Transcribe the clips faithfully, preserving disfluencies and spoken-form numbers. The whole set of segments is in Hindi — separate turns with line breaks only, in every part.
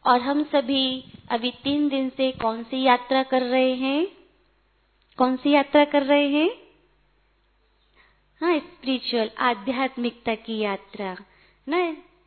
और हम सभी अभी तीन दिन से कौन सी यात्रा कर रहे हैं? कौन सी यात्रा कर रहे हैं? हाँ, स्पिरिचुअल, आध्यात्मिकता की यात्रा ना।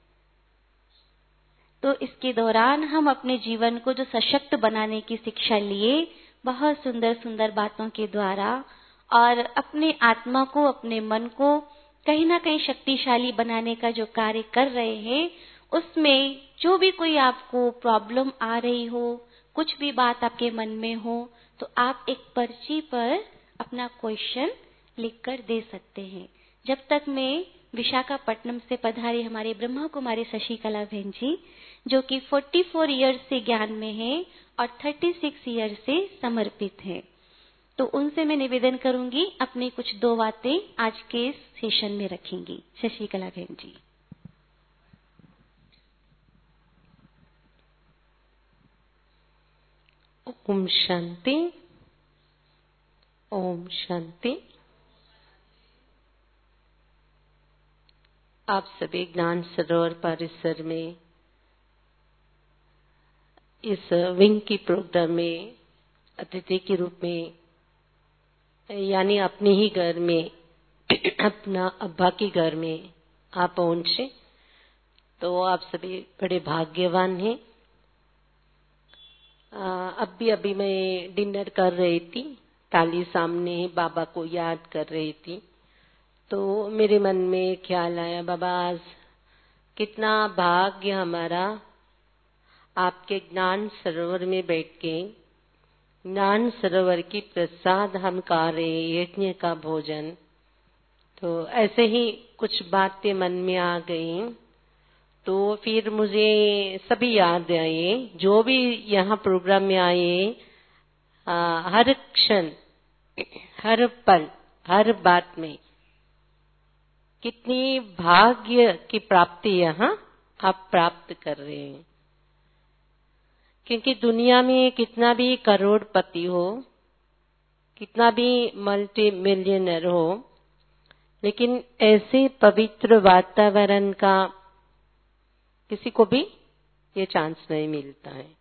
तो इसके दौरान हम अपने जीवन को जो सशक्त बनाने की शिक्षा लिए, बहुत सुंदर सुंदर बातों के द्वारा, और अपने आत्मा को, अपने मन को कहीं ना कहीं शक्तिशाली बनाने का जो कार्य कर रहे हैं, उसमें जो भी कोई आपको प्रॉब्लम आ रही हो, कुछ भी बात आपके मन में हो, तो आप एक पर्ची पर अपना क्वेश्चन लिखकर दे सकते हैं। जब तक मैं विशाखापट्टनम से पधारी हमारे ब्रह्मा कुमारी शशिकला बहन जी, जो कि चौवालीस इयर्स से ज्ञान में है और छत्तीस इयर्स से समर्पित है, तो उनसे मैं निवेदन करूंगी अपनी कुछ दो बातें आज के इस सेशन में रखेंगी। शशिकला बहन जी।
ओम शांति, ओम शांति। आप सभी ज्ञान सरोवर परिसर में इस विंग की प्रोग्राम में अतिथि के रूप में, यानी अपने ही घर में, अपना अब्बा के घर में आप पहुंचे, तो आप सभी बड़े भाग्यवान हैं। अभी अभी मैं डिनर कर रही थी, थाली सामने बाबा को याद कर रही थी, तो मेरे मन में ख्याल आया, बाबा आज कितना भाग्य हमारा, आपके ज्ञान सरोवर में बैठ के ज्ञान सरोवर की प्रसाद हम खा रहे, यज्ञ का भोजन। तो ऐसे ही कुछ बातें मन में आ गई, तो फिर मुझे सभी याद आए जो भी यहाँ प्रोग्राम में आए, आ, हर क्षण, हर पल, हर बात में कितनी भाग्य की प्राप्ति यहाँ आप प्राप्त कर रहे हैं। क्योंकि दुनिया में कितना भी करोड़पति हो, कितना भी मल्टी मिलियनर हो, लेकिन ऐसे पवित्र वातावरण का किसी को भी ये चांस नहीं मिलता है।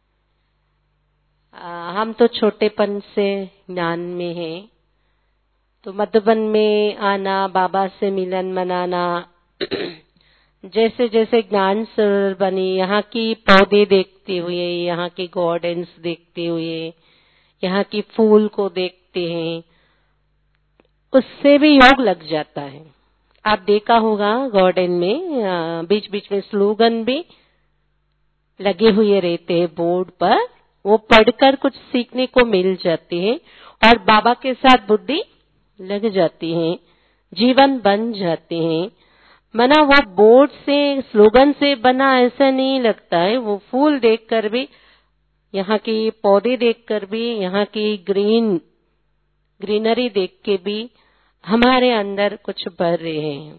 आ, हम तो छोटेपन से ज्ञान में हैं, तो मधुबन में आना, बाबा से मिलन मनाना, जैसे जैसे ज्ञान सरोवर बनी, यहाँ की पौधे देखते हुए, यहाँ की गार्डन्स देखते हुए, यहाँ की फूल को देखते हैं, उससे भी योग लग जाता है। आप देखा होगा गार्डन में बीच बीच में स्लोगन भी लगे हुए रहते हैं बोर्ड पर, वो पढ़कर कुछ सीखने को मिल जाते हैं और बाबा के साथ बुद्धि लग जाती है, जीवन बन जाते हैं। मना वो बोर्ड से, स्लोगन से बना ऐसा नहीं लगता है, वो फूल देखकर भी, यहाँ की पौधे देखकर भी, यहाँ की ग्रीन ग्रीनरी देख के भी हमारे अंदर कुछ भर रहे हैं।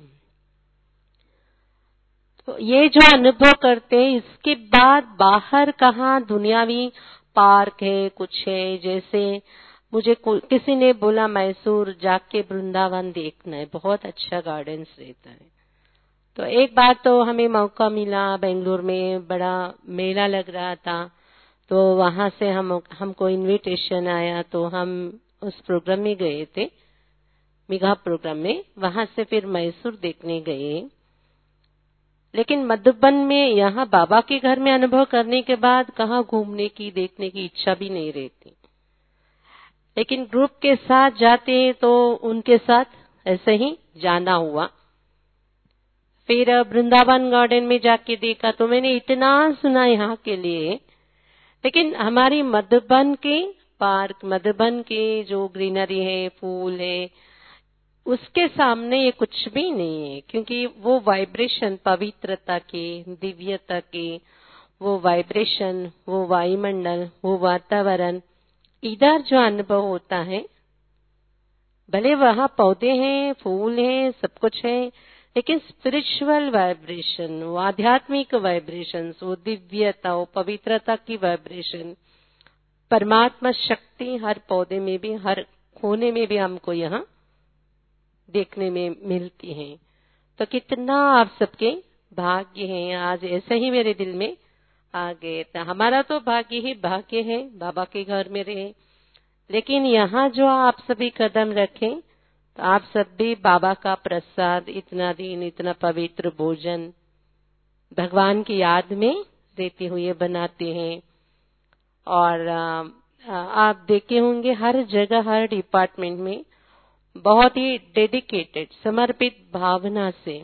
तो ये जो अनुभव करते हैं, इसके बाद बाहर कहाँ दुनियावी पार्क है, कुछ है। जैसे मुझे किसी ने बोला मैसूर जाके वृंदावन देखना है, बहुत अच्छा गार्डन्स रहता है। तो एक बार तो हमें मौका मिला, बेंगलुरु में बड़ा मेला लग रहा था, तो वहां से हम हमको इनविटेशन आया, तो हम उस प्रोग्राम में गए थे, मेगा प्रोग्राम में। वहां से फिर मैसूर देखने गए। लेकिन मधुबन में यहाँ बाबा के घर में अनुभव करने के बाद कहाँ घूमने की, देखने की इच्छा भी नहीं रहती। लेकिन ग्रुप के साथ जाते हैं तो उनके साथ ऐसे ही जाना हुआ। फिर वृंदावन गार्डन में जाके देखा, तो मैंने इतना सुना यहाँ के लिए, लेकिन हमारी मधुबन के पार्क, मधुबन के जो ग्रीनरी है, फूल है, उसके सामने ये कुछ भी नहीं है। क्योंकि वो वाइब्रेशन, पवित्रता के, दिव्यता के, वो वाइब्रेशन, वो वायुमंडल, वो वातावरण, इधर जो अनुभव होता है, भले वहां पौधे हैं, फूल हैं, सब कुछ है, लेकिन स्पिरिचुअल वाइब्रेशन, वो आध्यात्मिक वाइब्रेशन, वो दिव्यता, वो पवित्रता की वाइब्रेशन, परमात्मा शक्ति हर पौधे में भी, हर कोने में भी हमको यहाँ देखने में मिलती है। तो कितना आप सबके भाग्य हैं। आज ऐसे ही मेरे दिल में आगे तो हमारा तो भाग्य ही भाग्य है बाबा के घर में रहे, लेकिन यहाँ जो आप सभी कदम रखें तो आप सब भी बाबा का प्रसाद, इतना दिन इतना पवित्र भोजन भगवान की याद में रहते हुए बनाते हैं। और आ, आप देखे होंगे हर जगह हर डिपार्टमेंट में बहुत ही डेडिकेटेड समर्पित भावना से,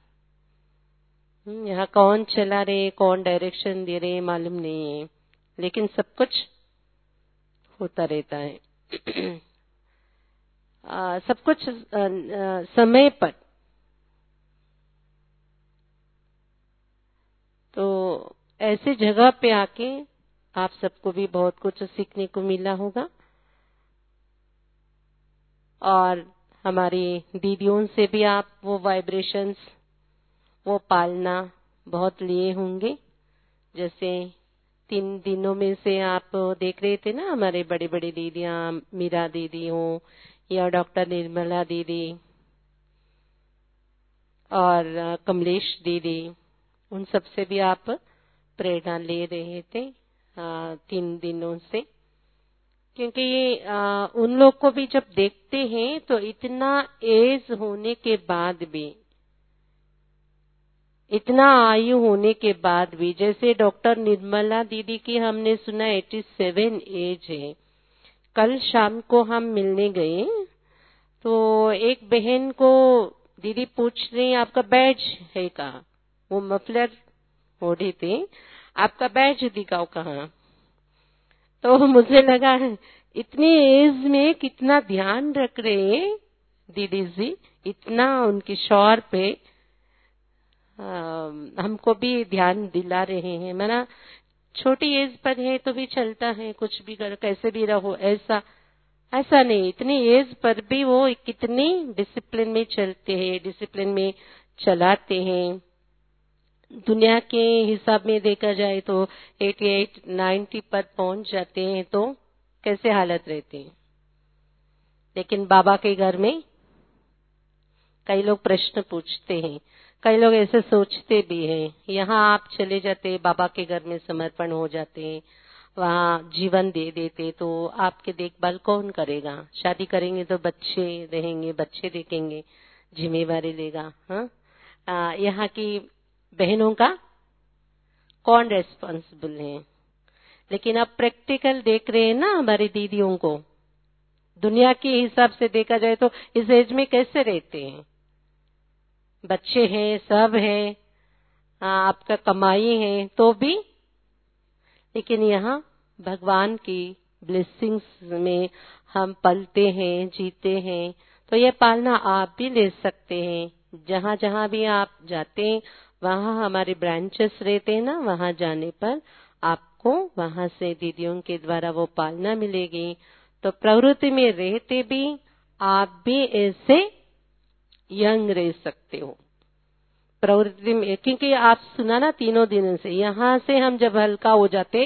यहाँ कौन चला रहे कौन डायरेक्शन दे रहे मालूम नहीं है, लेकिन सब कुछ होता रहता है। आ, सब कुछ आ, आ, समय पर। तो ऐसी जगह पे आके आप सबको भी बहुत कुछ सीखने को मिला होगा, और हमारी दीदियों से भी आप वो वाइब्रेशंस, वो पालना बहुत लिए होंगे। जैसे तीन दिनों में से आप देख रहे थे ना, हमारे बड़े बड़े दीदियां, मीरा दीदी हो या डॉक्टर निर्मला दीदी और कमलेश दीदी, उन सब से भी आप प्रेरणा ले रहे थे आ, तीन दिनों से। क्योंकि ये आ, उन लोग को भी जब देखते हैं तो इतना एज होने के बाद भी, इतना आयु होने के बाद भी, जैसे डॉक्टर निर्मला दीदी की हमने सुना सत्तासी एज है। कल शाम को हम मिलने गए तो एक बहन को दीदी पूछ रही आपका बैज है कहाँ, वो मफलर ओढ़े थे, आपका बैज दिखाओ कहाँ। तो मुझे लगा इतनी एज में कितना ध्यान रख रहे हैं दीदी जी, इतना उनकी शौर पे आ, हमको भी ध्यान दिला रहे हैं। मना छोटी एज पर है तो भी चलता है, कुछ भी करो कैसे भी रहो, ऐसा ऐसा नहीं, इतनी एज पर भी वो कितनी डिसिप्लिन में चलते हैं, डिसिप्लिन में चलाते हैं। दुनिया के हिसाब में देखा जाए तो अठासी नब्बे पर पहुंच जाते हैं तो कैसे हालत रहती है। लेकिन बाबा के घर में कई लोग प्रश्न पूछते हैं, कई लोग ऐसे सोचते भी हैं, यहाँ आप चले जाते बाबा के घर में समर्पण हो जाते हैं, वहाँ जीवन दे देते तो आपके देखभाल कौन करेगा। शादी करेंगे तो बच्चे रहेंगे, बच्चे देखेंगे, जिम्मेवारी लेगा। हाँ, यहाँ की बहनों का कौन रेस्पॉन्सिबल है। लेकिन अब प्रैक्टिकल देख रहे हैं ना हमारी दीदियों को, दुनिया के हिसाब से देखा जाए तो इस एज में कैसे रहते हैं, बच्चे हैं, सब है, आपका कमाई है तो भी, लेकिन यहाँ भगवान की ब्लेसिंग्स में हम पलते हैं, जीते हैं। तो ये पालना आप भी ले सकते हैं। जहाँ जहाँ भी आप जाते हैं वहाँ हमारे ब्रांचेस रहते हैं ना, वहाँ जाने पर आपको वहाँ से दीदियों के द्वारा वो पालना मिलेगी। तो प्रवृत्ति में रहते भी आप भी ऐसे यंग रह सकते हो प्रवृत्ति में, क्योंकि आप सुना ना तीनों दिनों से, यहाँ से हम जब हल्का हो जाते,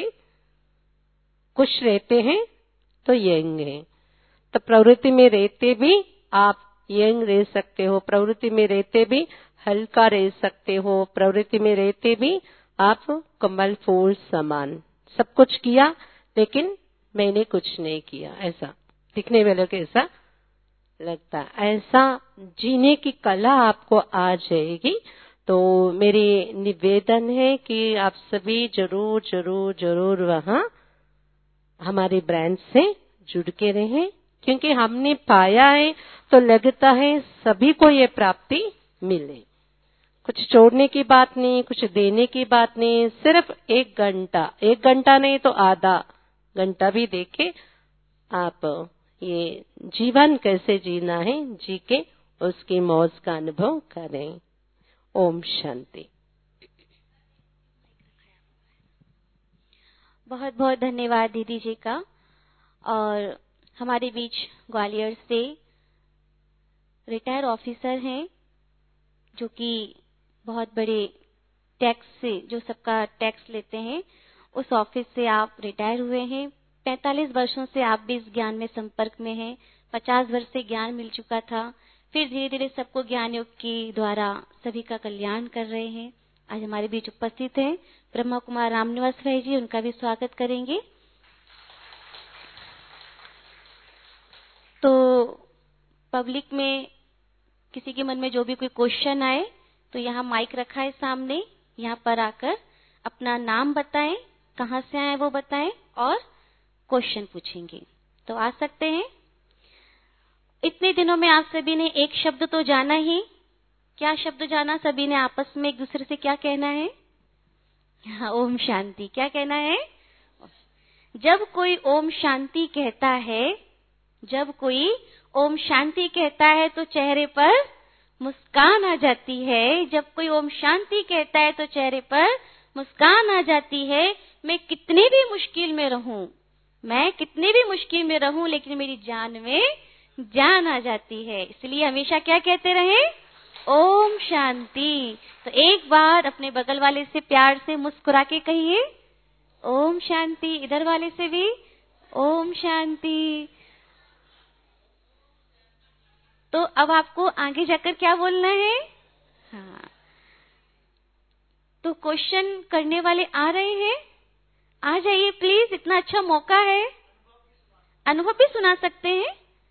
खुश रहते हैं तो यंग है। तो प्रवृत्ति में रहते भी आप यंग रह सकते हो, प्रवृत्ति में रहते भी हल्का रह सकते हो, प्रवृत्ति में रहते भी आप कमल फूल समान। सब कुछ किया लेकिन मैंने कुछ नहीं किया, ऐसा दिखने वालों को ऐसा लगता, ऐसा जीने की कला आपको आ जाएगी। तो मेरी निवेदन है कि आप सभी जरूर जरूर जरूर वहाँ हमारे ब्रांच से जुड़ के रहें, क्योंकि हमने पाया है तो लगता है सभी को ये प्राप्ति मिले। कुछ छोड़ने की बात नहीं, कुछ देने की बात नहीं, सिर्फ एक घंटा, एक घंटा नहीं तो आधा घंटा भी देके आप ये जीवन कैसे जीना है जी के उसकी मौज का अनुभव करें। ओम शांति।
बहुत बहुत धन्यवाद दीदी जी का। और हमारे बीच ग्वालियर से रिटायर ऑफिसर हैं जो कि बहुत बड़े टैक्स से, जो सबका टैक्स लेते हैं, उस ऑफिस से आप रिटायर हुए हैं। पैंतालीस वर्षों से आप भी इस ज्ञान में संपर्क में हैं। पचास वर्ष से ज्ञान मिल चुका था, फिर धीरे धीरे सबको ज्ञान योग के द्वारा सभी का कल्याण कर रहे हैं। आज हमारे बीच उपस्थित हैं ब्रह्मा कुमार रामनिवास भाई जी, उनका भी स्वागत करेंगे। तो पब्लिक में किसी के मन में जो भी कोई क्वेश्चन आए तो यहाँ माइक रखा है सामने, यहाँ पर आकर अपना नाम बताएं, कहाँ से आए वो बताएं और क्वेश्चन पूछेंगे। तो आ सकते हैं। इतने दिनों में आप सभी ने एक शब्द तो जाना ही। क्या शब्द जाना सभी ने आपस में एक दूसरे से? क्या कहना है? हाँ, ओम शांति। क्या कहना है? जब कोई ओम शांति कहता है, जब कोई ओम शांति कहता है तो चेहरे पर मुस्कान आ जाती है। जब कोई ओम शांति कहता है तो चेहरे पर मुस्कान आ जाती है। मैं कितनी भी मुश्किल में रहूं, मैं कितनी भी मुश्किल में रहूं, लेकिन मेरी जान में जान आ जाती है। इसलिए हमेशा क्या कहते रहें? ओम शांति। तो एक बार अपने बगल वाले से प्यार से मुस्कुरा के कहिए ओम शांति। इधर वाले से भी ओम शांति। तो अब आपको आगे जाकर क्या बोलना है? हाँ, तो क्वेश्चन करने वाले आ रहे हैं, आ जाइए प्लीज, इतना अच्छा मौका है। अनुभव भी सुना सकते हैं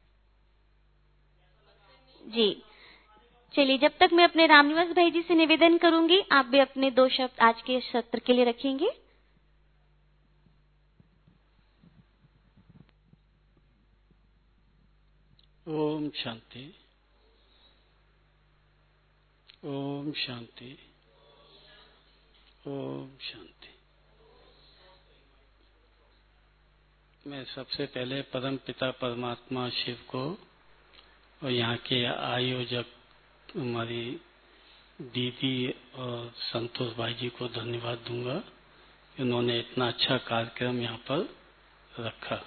जी। चलिए, जब तक मैं अपने रामनिवास भाई जी से निवेदन करूंगी, आप भी अपने दो शब्द आज के सत्र के लिए रखेंगे।
ओम शांति, ओम शांति, ओम शांति। मैं सबसे पहले परम पिता परमात्मा शिव को और यहाँ के आयोजक हमारी दीदी और संतोष भाई जी को धन्यवाद दूंगा। उन्होंने इतना अच्छा कार्यक्रम यहाँ पर रखा।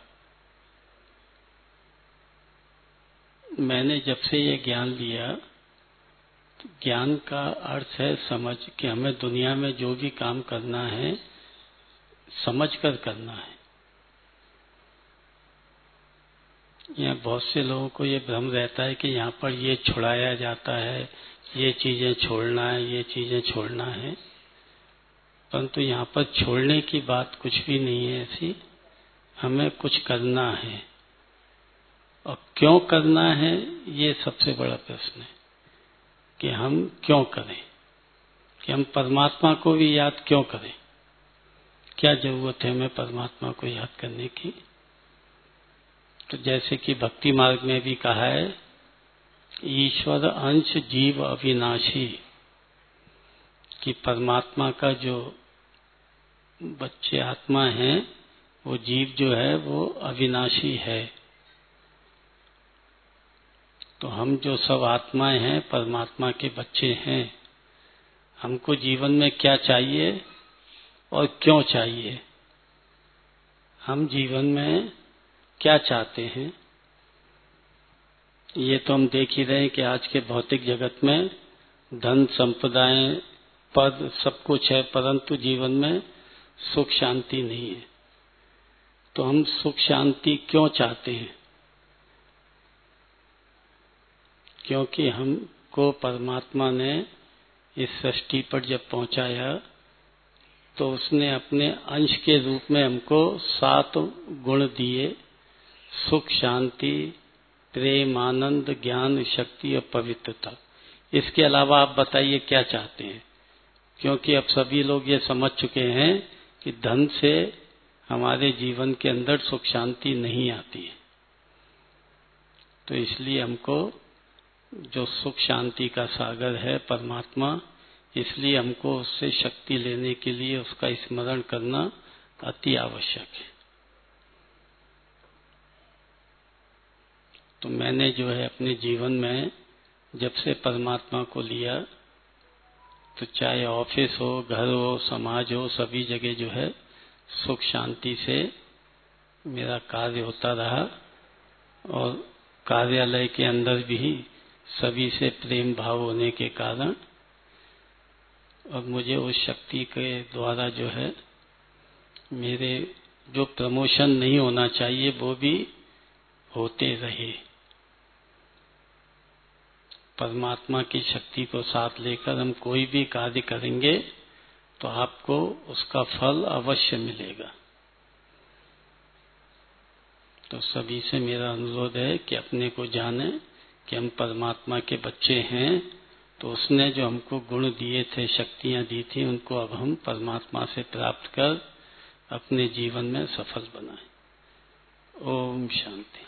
मैंने जब से ये ज्ञान लिया, तो ज्ञान का अर्थ है समझ, कि हमें दुनिया में जो भी काम करना है समझ कर करना है। यहाँ बहुत से लोगों को ये भ्रम रहता है कि यहाँ पर ये छुड़ाया जाता है, ये चीजें छोड़ना है, ये चीजें छोड़ना है, परंतु यहाँ पर छोड़ने की बात कुछ भी नहीं है ऐसी। हमें कुछ करना है, और क्यों करना है ये सबसे बड़ा प्रश्न है, कि हम क्यों करें, कि हम परमात्मा को भी याद क्यों करें। क्या जरूरत है हमें परमात्मा को याद करने की? तो जैसे कि भक्ति मार्ग में भी कहा है, ईश्वर अंश जीव अविनाशी, कि परमात्मा का जो बच्चे आत्मा है, वो जीव जो है वो अविनाशी है। तो हम जो सब आत्माएं हैं परमात्मा के बच्चे हैं। हमको जीवन में क्या चाहिए और क्यों चाहिए? हम जीवन में क्या चाहते हैं ये तो हम देख ही रहे हैं कि आज के भौतिक जगत में धन संपदाएं पद सब कुछ है, परंतु जीवन में सुख शांति नहीं है। तो हम सुख शांति क्यों चाहते हैं? क्योंकि हमको परमात्मा ने इस सृष्टि पर जब पहुंचाया तो उसने अपने अंश के रूप में हमको सात गुण दिए, सुख शांति प्रेम आनंद ज्ञान शक्ति और पवित्रता। इसके अलावा आप बताइए क्या चाहते हैं? क्योंकि अब सभी लोग ये समझ चुके हैं कि धन से हमारे जीवन के अंदर सुख शांति नहीं आती है। तो इसलिए हमको जो सुख शांति का सागर है परमात्मा, इसलिए हमको उससे शक्ति लेने के लिए उसका स्मरण करना अति आवश्यक है। तो मैंने जो है अपने जीवन में जब से परमात्मा को लिया, तो चाहे ऑफिस हो, घर हो, समाज हो, सभी जगह जो है सुख शांति से मेरा कार्य होता रहा। और कार्यालय के अंदर भी सभी से प्रेम भाव होने के कारण और मुझे उस शक्ति के द्वारा जो है मेरे जो प्रमोशन नहीं होना चाहिए वो भी होते रहे। परमात्मा की शक्ति को साथ लेकर हम कोई भी कार्य करेंगे तो आपको उसका फल अवश्य मिलेगा। तो सभी से मेरा अनुरोध है कि अपने को जाने कि हम परमात्मा के बच्चे हैं, तो उसने जो हमको गुण दिए थे, शक्तियां दी थी, उनको अब हम परमात्मा से प्राप्त कर अपने जीवन में सफल बनाएं। ओम शांति।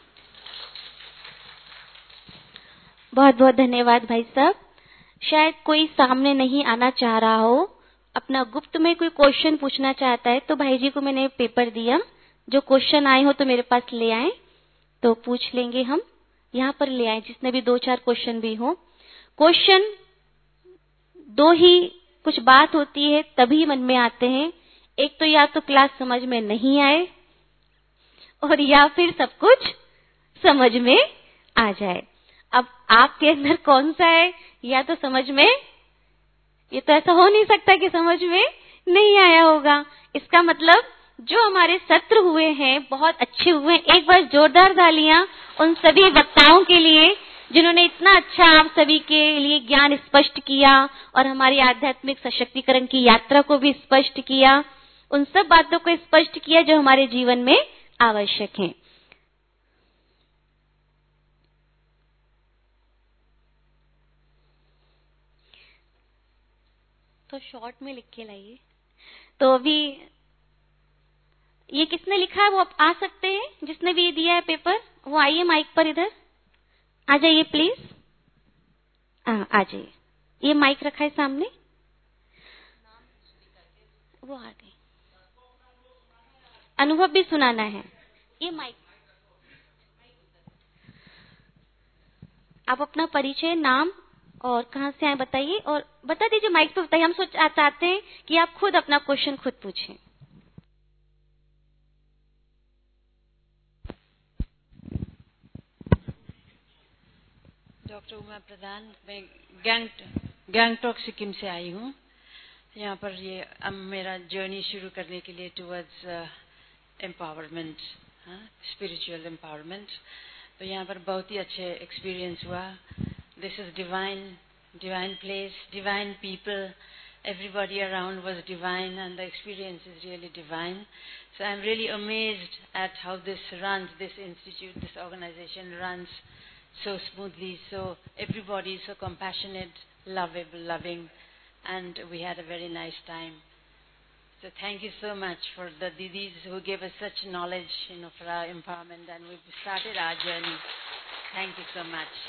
बहुत बहुत धन्यवाद भाई साहब। शायद कोई सामने नहीं आना चाह रहा हो, अपना गुप्त में कोई क्वेश्चन पूछना चाहता है, तो भाई जी को मैंने पेपर दिया, जो क्वेश्चन आए हो तो मेरे पास ले आए, तो पूछ लेंगे हम। यहाँ पर ले आए जिसने भी दो चार क्वेश्चन भी हो। क्वेश्चन दो ही कुछ बात होती है तभी मन में आते हैं, एक तो या तो क्लास समझ में नहीं आए और या फिर सब कुछ समझ में आ जाए। अब आपके अंदर कौन सा है, या तो समझ में, ये तो ऐसा हो नहीं सकता कि समझ में नहीं आया होगा। इसका मतलब जो हमारे सत्र हुए हैं बहुत अच्छे हुए हैं। एक बार जोरदार तालियां उन सभी वक्ताओं के लिए जिन्होंने इतना अच्छा आप सभी के लिए ज्ञान स्पष्ट किया और हमारी आध्यात्मिक सशक्तिकरण की यात्रा को भी स्पष्ट किया, उन सब बातों को स्पष्ट किया जो हमारे जीवन में आवश्यक हैं। तो शॉर्ट में लिख के लाइए। तो अभी ये किसने लिखा है वो आप आ सकते हैं, जिसने भी दिया है पेपर वो आइए माइक पर, इधर आ जाइए प्लीज। आ जाइए, ये माइक रखा है सामने, वो आ गई। अनुभव भी सुनाना है। ये माइक, आप अपना परिचय, नाम और कहां से आए बताइए, और बता दीजिए माइक पे बताइए। हम सोच चाहते हैं कि आप खुद अपना क्वेश्चन खुद पूछें।
डॉक्टर उमा प्रधान, मैं गैंग गैंगटॉक सिक्किम से आई हूँ। यहाँ पर ये अब मेरा जर्नी शुरू करने के लिए टुवर्ड्स एम्पावरमेंट, स्पिरिचुअल एम्पावरमेंट। तो यहाँ पर बहुत ही अच्छे एक्सपीरियंस हुआ। This is divine, divine place, divine people, everybody around was divine, and the experience is really divine. So I'm really amazed at how this runs, this institute, this organization runs so smoothly. So everybody is so compassionate, lovable, loving, and we had a very nice time. So thank you so much for the Didis who gave us such knowledge, you know, for our empowerment, and we've started our journey. Thank you so much.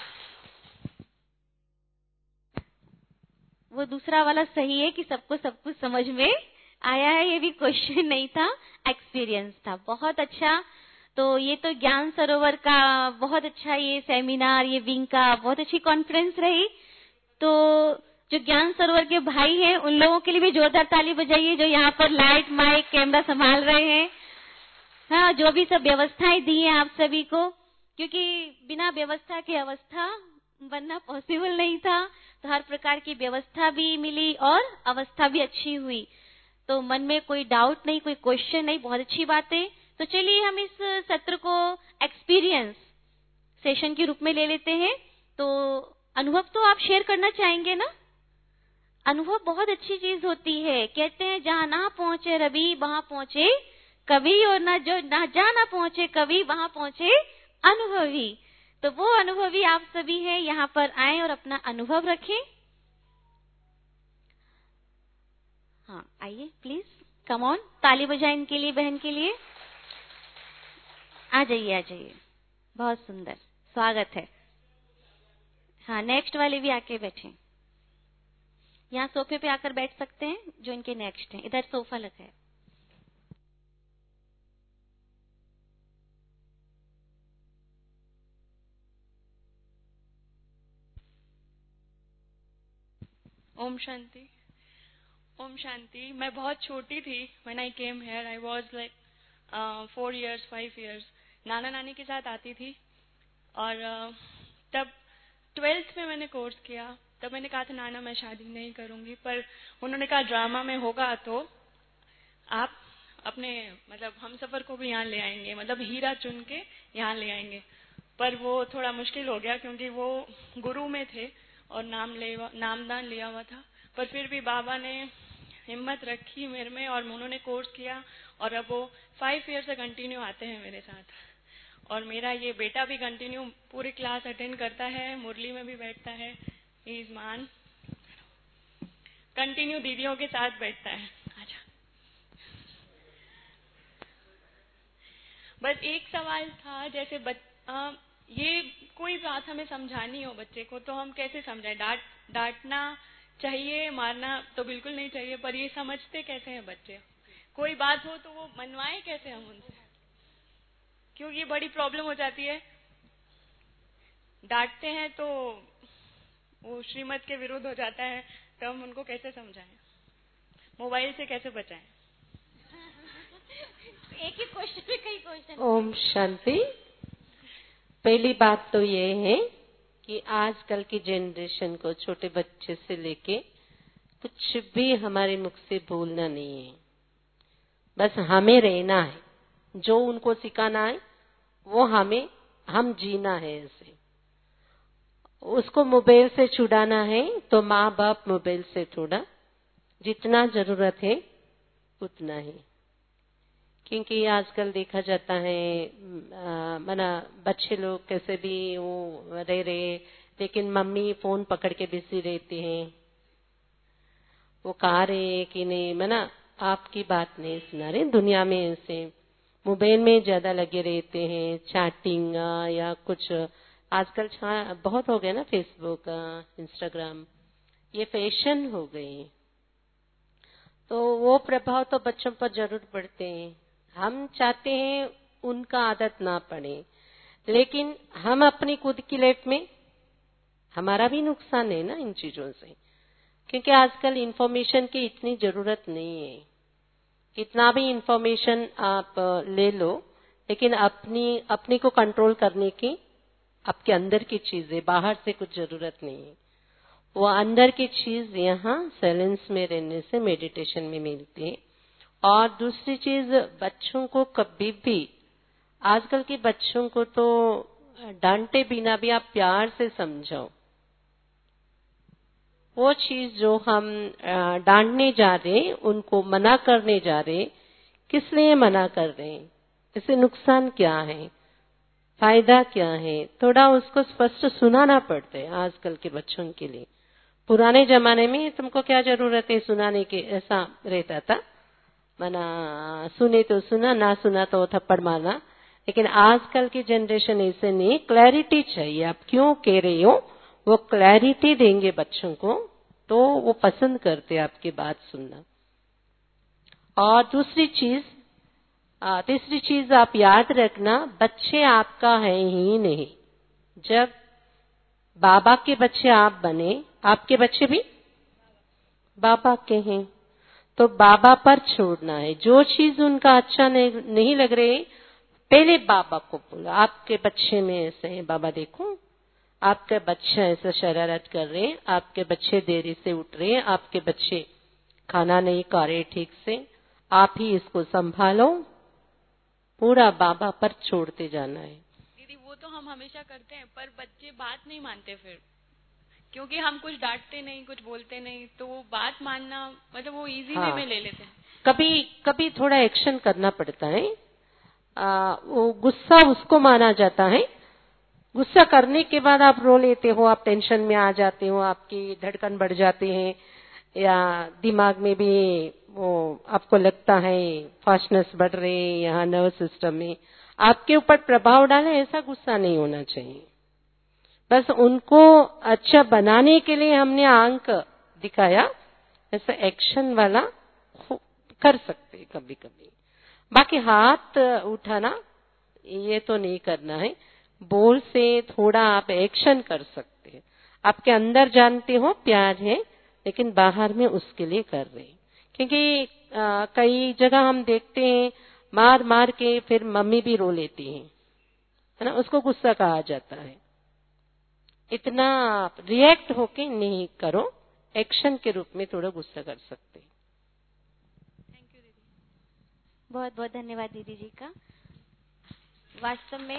वो दूसरा वाला सही है कि सबको सब कुछ समझ में आया है, ये भी क्वेश्चन नहीं था, एक्सपीरियंस था। बहुत अच्छा। तो ये तो ज्ञान सरोवर का बहुत अच्छा ये सेमिनार, ये विंग का बहुत अच्छी कॉन्फ्रेंस रही। तो जो ज्ञान सरोवर के भाई हैं उन लोगों के लिए भी जोरदार ताली बजाइए, जो यहाँ पर लाइट, माइक, कैमरा संभाल रहे हैं। हाँ, जो भी सब व्यवस्थाएं दी हैं आप सभी को, क्योंकि बिना व्यवस्था की अवस्था बनना पॉसिबल नहीं था। तो हर प्रकार की व्यवस्था भी मिली और अवस्था भी अच्छी हुई। तो मन में कोई डाउट नहीं, कोई क्वेश्चन नहीं, बहुत अच्छी बात है। तो चलिए हम इस सत्र को एक्सपीरियंस सेशन के रूप में ले लेते हैं। तो अनुभव तो आप शेयर करना चाहेंगे ना? अनुभव बहुत अच्छी चीज होती है। कहते हैं जहां ना पहुंचे रवि वहां पहुंचे कवि, और ना जो ना जहां ना पहुंचे कवि वहां पहुंचे अनुभवी। तो वो अनुभवी आप सभी हैं, यहाँ पर आए और अपना अनुभव रखें। हाँ आइए प्लीज, कम ऑन, ताली बजाएं इनके लिए, बहन के लिए। आ जाइए, आ जाइए, बहुत सुंदर स्वागत है। हाँ, नेक्स्ट वाले भी आके बैठे, यहाँ सोफे पे आकर बैठ सकते हैं जो इनके नेक्स्ट हैं। इधर सोफा लगा है।
ओम शांति, ओम शांति। मैं बहुत छोटी थी when I came here. I was like four years, five years. नाना नानी के साथ आती थी, और uh, तब ट्वेल्थ में मैंने कोर्स किया। तब मैंने कहा था नाना मैं शादी नहीं करूंगी, पर उन्होंने कहा ड्रामा में होगा तो आप अपने मतलब हम सफर को भी यहाँ ले आएंगे, मतलब हीरा चुन के यहाँ ले आएंगे। पर वो थोड़ा मुश्किल हो गया क्योंकि वो गुरु में थे और नाम ले नामदान लिया हुआ था। पर फिर भी बाबा ने हिम्मत रखी मेरे में और उन्होंने कोर्स किया और अब वो फाइव ईयर से कंटिन्यू आते हैं मेरे साथ। और मेरा ये बेटा भी कंटिन्यू पूरी क्लास अटेंड करता है, मुरली में भी बैठता है। ही इज मान कंटिन्यू दीदियों के साथ बैठता है। अच्छा, बस एक सवाल था, जैसे बच, आ, ये कोई बात हमें समझानी हो बच्चे को तो हम कैसे समझाएं? डांट डांटना चाहिए, मारना तो बिल्कुल नहीं चाहिए, पर ये समझते कैसे हैं बच्चे? कोई बात हो तो वो मनवाएं कैसे हम उनसे? क्योंकि ये बड़ी प्रॉब्लम हो जाती है, डांटते हैं तो वो श्रीमत के विरुद्ध हो जाता है, तो हम उनको कैसे समझाएं? मोबाइल से कैसे बचाएं?
एक ही क्वेश्चन में कई क्वेश्चन।
ओम शांति। पहली बात तो ये है कि आजकल की जनरेशन को, छोटे बच्चे से लेके, कुछ भी हमारे मुख से बोलना नहीं है। बस हमें रहना है, जो उनको सिखाना है वो हमें हम जीना है। ऐसे उसको मोबाइल से छुड़ाना है तो माँ बाप मोबाइल से थोड़ा जितना जरूरत है उतना ही, क्योंकि आजकल देखा जाता है मना बच्चे लोग कैसे भी वो रह रहे, लेकिन मम्मी फोन पकड़ के बिजी रहते हैं। वो कहा रहे कि नहीं, मना आपकी बात नहीं सुना रहे। दुनिया में ऐसे मोबाइल में ज्यादा लगे रहते हैं, चैटिंग या कुछ आजकल बहुत हो गया ना, फेसबुक, इंस्टाग्राम, ये फैशन हो गई। तो वो प्रभाव तो बच्चों पर जरूर पड़ते हैं। हम चाहते हैं उनका आदत ना पड़े, लेकिन हम अपनी खुद की लाइफ में हमारा भी नुकसान है ना इन चीजों से, क्योंकि आजकल इंफॉर्मेशन की इतनी जरूरत नहीं है। कितना भी इंफॉर्मेशन आप ले लो, लेकिन अपनी अपने को कंट्रोल करने की आपके अंदर की चीज है, बाहर से कुछ जरूरत नहीं है। वो अंदर की चीज यहाँ साइलेंस में रहने से, मेडिटेशन में मिलती है। और दूसरी चीज, बच्चों को कभी भी, आजकल के बच्चों को तो डांटे बिना भी आप प्यार से समझाओ। वो चीज जो हम डांटने जा रहे, उनको मना करने जा रहे, किस लिए मना कर रहे हैं, इससे नुकसान क्या है, फायदा क्या है, थोड़ा उसको स्पष्ट सुनाना पड़ता है आजकल के बच्चों के लिए। पुराने जमाने में तुमको क्या जरूरत है सुनाने के, ऐसा रहता था, मना सुने तो सुना, ना सुना तो थप्पड़ मारना। लेकिन आजकल की जनरेशन ऐसे नहीं, क्लैरिटी चाहिए। आप क्यों कह रहे हो, वो क्लैरिटी देंगे बच्चों को तो वो पसंद करते आपकी बात सुनना। और दूसरी चीज, तीसरी चीज आप याद रखना, बच्चे आपका है ही नहीं। जब बाबा के बच्चे आप बने, आपके बच्चे भी बाबा के हैं, तो बाबा पर छोड़ना है। जो चीज उनका अच्छा नहीं, नहीं लग रही, पहले बाबा को बोलो, आपके बच्चे में ऐसे है, बाबा देखो आपके बच्चे ऐसा शरारत कर रहे हैं, आपके बच्चे देरी से उठ रहे हैं, आपके बच्चे खाना नहीं खा रहे ठीक से, आप ही इसको संभालो। पूरा बाबा पर छोड़ते जाना है।
दीदी वो तो हम हमेशा करते हैं, पर बच्चे बात नहीं मानते फिर, क्योंकि हम कुछ डांटते नहीं, कुछ बोलते नहीं, तो वो बात मानना मतलब वो इजी वे में ले लेते हैं।
कभी कभी थोड़ा एक्शन करना पड़ता है। आ, वो गुस्सा उसको माना जाता है। गुस्सा करने के बाद आप रो लेते हो, आप टेंशन में आ जाते हो, आपकी धड़कन बढ़ जाती है, या दिमाग में भी वो आपको लगता है फास्टनेस बढ़ रही है, यहाँ नर्वस सिस्टम में आपके ऊपर प्रभाव डाले। ऐसा गुस्सा नहीं होना चाहिए। बस उनको अच्छा बनाने के लिए हमने आंख दिखाया, ऐसा एक्शन वाला कर सकते कभी कभी। बाकी हाथ उठाना ये तो नहीं करना है। बोल से थोड़ा आप एक्शन कर सकते हैं। आपके अंदर जानते हो प्यार है, लेकिन बाहर में उसके लिए कर रहे हैं। क्योंकि आ, कई जगह हम देखते हैं मार मार के फिर मम्मी भी रो लेती है, है ना, उसको गुस्सा कहा जाता है। इतना रिएक्ट होके नहीं करो, एक्शन के रूप में थोड़ा गुस्सा कर सकते हैं।
थैंक यू दीदी।
बहुत बहुत धन्यवाद दीदी जी का। वास्तव में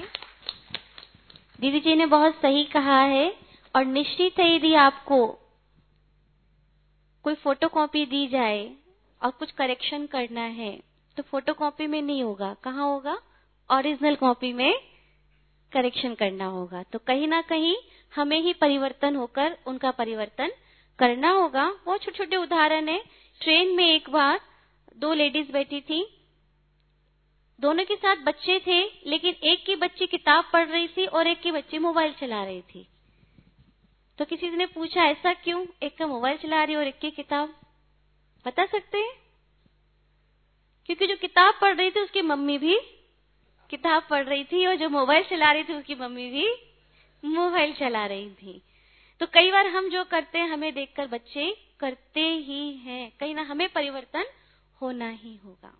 दीदी जी ने बहुत सही कहा है, और निश्चित है यदि आपको कोई फोटोकॉपी दी जाए और कुछ करेक्शन करना है तो फोटोकॉपी में नहीं होगा, कहाँ होगा? ओरिजिनल कॉपी में करेक्शन करना होगा। तो कहीं ना कहीं हमें ही परिवर्तन होकर उनका परिवर्तन करना होगा। बहुत छोटे छोटे उदाहरण है। ट्रेन में एक बार दो लेडीज बैठी थी, दोनों के साथ बच्चे थे, लेकिन एक की बच्ची किताब पढ़ रही थी और एक की बच्ची मोबाइल चला रही थी। तो किसी ने पूछा ऐसा क्यों, एक का मोबाइल चला रही और एक की किताब? बता सकते हैं? क्योंकि जो किताब पढ़ रही थी उसकी मम्मी भी किताब पढ़ रही थी और जो मोबाइल चला रही थी उसकी मम्मी भी मोबाइल चला रही थी। तो कई बार हम जो करते हैं हमें देखकर बच्चे करते ही हैं। कहीं ना हमें परिवर्तन होना ही होगा।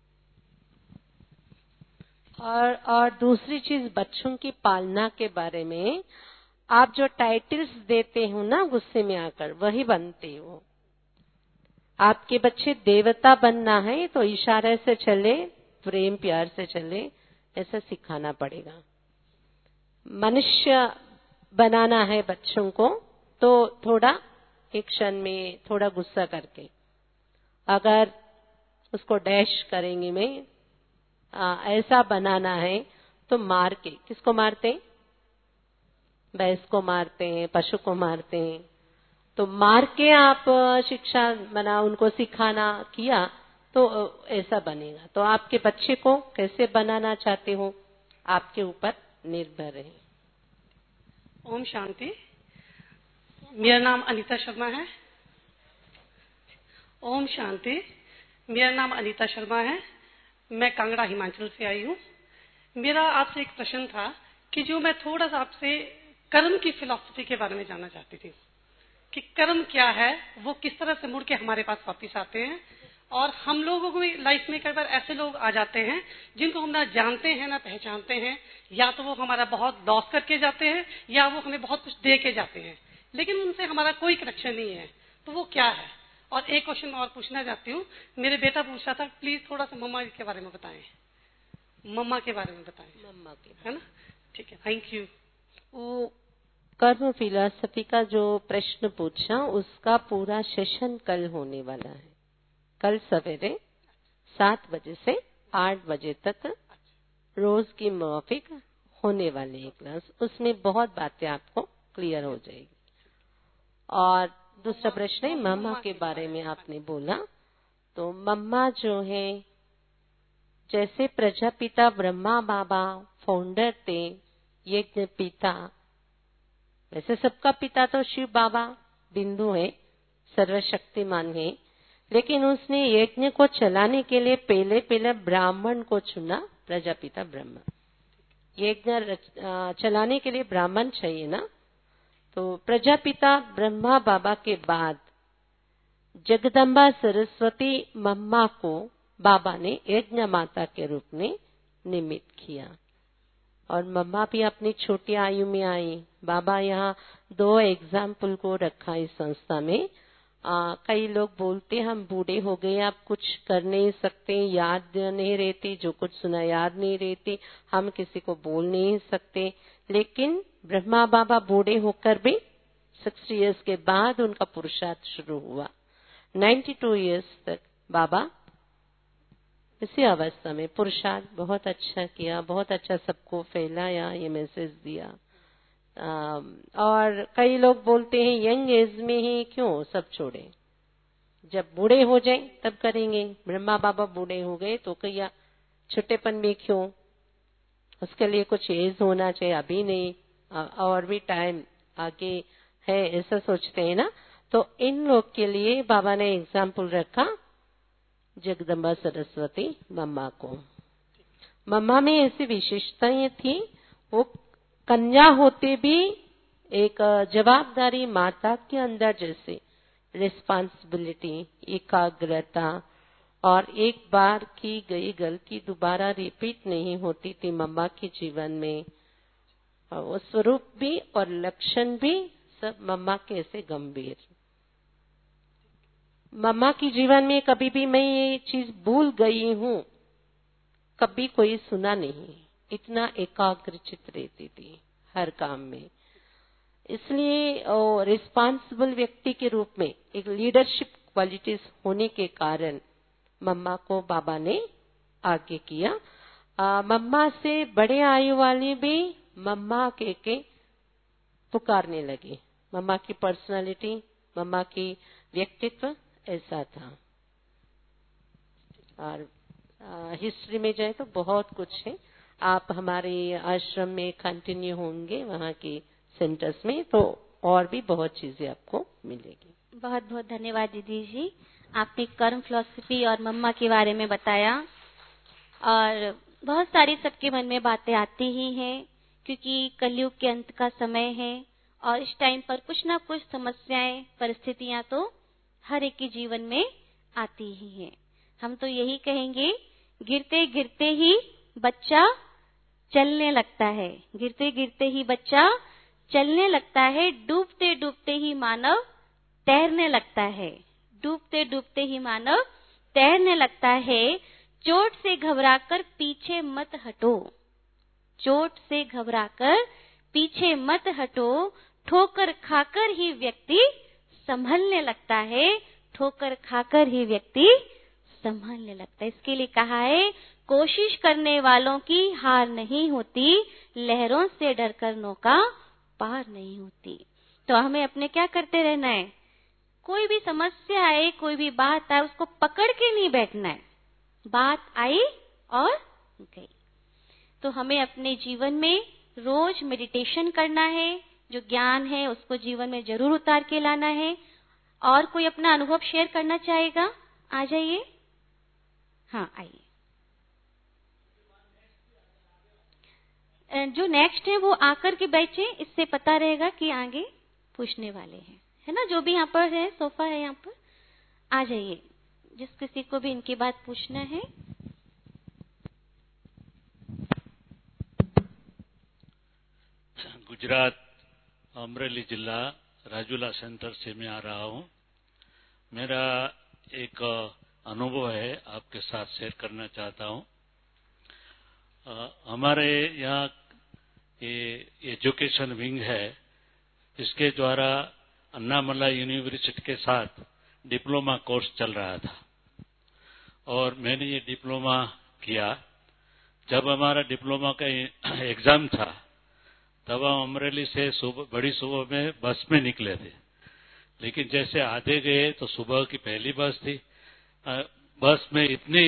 और और दूसरी चीज बच्चों की पालना के बारे में, आप जो टाइटल्स देते हो ना गुस्से में आकर, वही बनते हो। आपके बच्चे देवता बनना है तो इशारे से चले, प्रेम प्यार से चले, ऐसा सिखाना पड़ेगा। मनुष्य बनाना है बच्चों को तो थोड़ा एक क्षण में थोड़ा गुस्सा करके, अगर उसको डैश करेंगे में आ, ऐसा बनाना है तो मार के। किसको मारते हैं? भैंस को मारते हैं, पशु को मारते हैं। तो मार के आप शिक्षा बना उनको सिखाना किया तो ऐसा बनेगा। तो आपके बच्चे को कैसे बनाना चाहते हो आपके ऊपर निर्भर है।
ओम शांति। मेरा नाम अनीता शर्मा है। ओम शांति। मेरा नाम अनीता शर्मा है। मैं कांगड़ा हिमाचल से आई हूँ। मेरा आपसे एक प्रश्न था कि जो मैं थोड़ा सा आपसे कर्म की फिलॉसफी के बारे में जानना चाहती थी कि कर्म क्या है, वो किस तरह से मुड़ के हमारे पास वापिस आते हैं। और हम लोगों को लाइफ में कई बार ऐसे लोग आ जाते हैं जिनको हम ना जानते हैं ना पहचानते हैं, या तो वो हमारा बहुत लॉस करके जाते हैं या वो हमें बहुत कुछ दे के जाते हैं, लेकिन उनसे हमारा कोई कनेक्शन नहीं है। तो वो क्या है? और एक क्वेश्चन और पूछना चाहती हूँ। मेरे बेटा पूछ रहा था, प्लीज थोड़ा सा मम्मा के बारे में बताएं। मम्मा के बारे में बताएं।
मम्मा के,
है ना? ठीक है, थैंक यू।
वो कर्म फिलॉसफी का जो प्रश्न पूछा उसका पूरा सेशन कल होने वाला है। कल सवेरे सात बजे से आठ बजे तक रोज की माफिक होने वाली है क्लास। उसमें बहुत बातें आपको क्लियर हो जाएगी। और दूसरा प्रश्न है मम्मा के बारे में आपने बोला। तो मम्मा जो है, जैसे प्रजापिता ब्रह्मा बाबा फाउंडर थे, यज्ञ पिता, वैसे सबका पिता तो शिव बाबा बिंदु है, सर्वशक्तिमान है, लेकिन उसने यज्ञ को चलाने के लिए पहले पहले ब्राह्मण को चुना। प्रजापिता ब्रह्मा, यज्ञ चलाने के लिए ब्राह्मण चाहिए ना। तो प्रजापिता ब्रह्मा बाबा के बाद जगदम्बा सरस्वती मम्मा को बाबा ने यज्ञ माता के रूप में निमित्त किया। और मम्मा भी अपनी छोटी आयु में आई। बाबा यहाँ दो एग्जाम्पल को रखा इस संस्था में। आ, कई लोग बोलते हम बूढ़े हो गए, आप कुछ कर नहीं सकते, याद नहीं रहती, जो कुछ सुना याद नहीं रहती, हम किसी को बोल नहीं सकते। लेकिन ब्रह्मा बाबा बूढ़े होकर भी साठ इयर्स के बाद उनका पुरुषार्थ शुरू हुआ। बानवे इयर्स तक बाबा इसी अवस्था में पुरुषार्थ बहुत अच्छा किया, बहुत अच्छा सबको फैलाया, ये मैसेज दिया। आ, और कई लोग बोलते हैं यंग एज में ही क्यों सब छोड़े, जब बूढ़े हो जाए तब करेंगे। ब्रह्मा बाबा बूढ़े हो गए तो कहिया छोटेपन में क्यों, उसके लिए कुछ एज होना चाहिए, अभी नहीं, और भी टाइम आगे है, ऐसा सोचते हैं ना। तो इन लोग के लिए बाबा ने एग्जाम्पल रखा जगदम्बा सरस्वती मम्मा को। मम्मा में ऐसी विशेषताएं थी, वो कन्या होते भी एक जवाबदारी माता के अंदर जैसे रिस्पांसिबिलिटी, एकाग्रता, और एक बार की गई गलती दोबारा रिपीट नहीं होती थी मम्मा के जीवन में। वो स्वरूप भी और लक्षण भी सब मम्मा के ऐसे गंभीर। मम्मा की जीवन में कभी भी मैं ये चीज भूल गई हूँ, कभी कोई सुना नहीं, इतना एकाग्रचित रहती थी हर काम में। इसलिए रिस्पांसिबल व्यक्ति के रूप में, एक लीडरशिप क्वालिटीज होने के कारण मम्मा को बाबा ने आगे किया। आ, मम्मा से बड़े आयु वाले भी मम्मा के के पुकारने लगे। मम्मा की पर्सनालिटी, मम्मा की व्यक्तित्व ऐसा था। और हिस्ट्री में जाए तो बहुत कुछ है। आप हमारे आश्रम में कंटिन्यू होंगे वहाँ के सेंटर्स में तो और भी बहुत चीजें आपको मिलेगी।
बहुत बहुत धन्यवाद दीदी जी, आपने कर्म फिलॉसफी और मम्मा के बारे में बताया। और बहुत सारी सबके मन में बातें आती ही हैं, क्योंकि कलयुग के अंत का समय है और इस टाइम पर कुछ ना कुछ समस्याएं, परिस्थितियां तो हर एक के जीवन में आती ही हैं। हम तो यही कहेंगे, गिरते गिरते ही बच्चा चलने लगता है, गिरते गिरते ही बच्चा चलने लगता है, डूबते डूबते ही मानव तैरने लगता है, डूबते डूबते ही मानव तैरने लगता है। चोट से घबराकर पीछे मत हटो, चोट से घबराकर पीछे मत हटो, ठोकर खाकर ही व्यक्ति संभलने लगता है, ठोकर खाकर ही व्यक्ति संभलने लगता है। इसके लिए कहा है, कोशिश करने वालों की हार नहीं होती, लहरों से डरकर नौका पार नहीं होती। तो हमें अपने क्या करते रहना है, कोई भी समस्या आए, कोई भी बात आए, उसको पकड़ के नहीं बैठना है। बात आई और गई। तो हमें अपने जीवन में रोज मेडिटेशन करना है, जो ज्ञान है उसको जीवन में जरूर उतार के लाना है। और कोई अपना अनुभव शेयर करना चाहेगा? आ जाइए। हाँ आइए। जो नेक्स्ट है वो आकर के बैठे, इससे पता रहेगा कि आगे पूछने वाले हैं, है ना। जो भी यहाँ पर है, सोफा है यहाँ पर, आ जाइए जिस किसी को भी इनकी बात पूछना है।
गुजरात अमरेली जिला राजूला सेंटर से मैं आ रहा हूँ। मेरा एक अनुभव है, आपके साथ शेयर करना चाहता हूँ। हमारे यहाँ ये एजुकेशन विंग है, इसके द्वारा अन्नामला यूनिवर्सिटी के साथ डिप्लोमा कोर्स चल रहा था और मैंने ये डिप्लोमा किया। जब हमारा डिप्लोमा का एग्जाम था तब हम अमरेली से सुबह बड़ी सुबह में बस में निकले थे, लेकिन जैसे आधे गए तो सुबह की पहली बस थी। बस में इतनी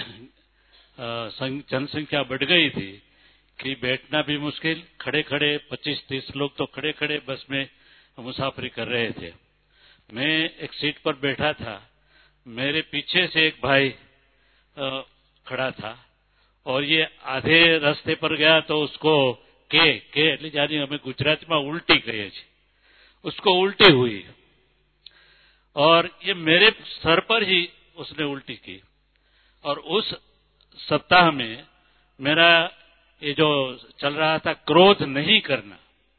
जनसंख्या बढ़ गई थी कि बैठना भी मुश्किल, खड़े खड़े पच्चीस तीस लोग तो खड़े खड़े बस में मुसाफरी कर रहे थे। मैं एक सीट पर बैठा था, मेरे पीछे से एक भाई खड़ा था और ये आधे रास्ते पर गया तो उसको के के એટલે જાની અમે ગુજરાતીમાં ઉલટી કહીએ છીએ, उसको उल्टी हुई और ये मेरे सर पर ही उसने उल्टी की। और उस सप्ताह में मेरा ये जो चल रहा था क्रोध नहीं करना,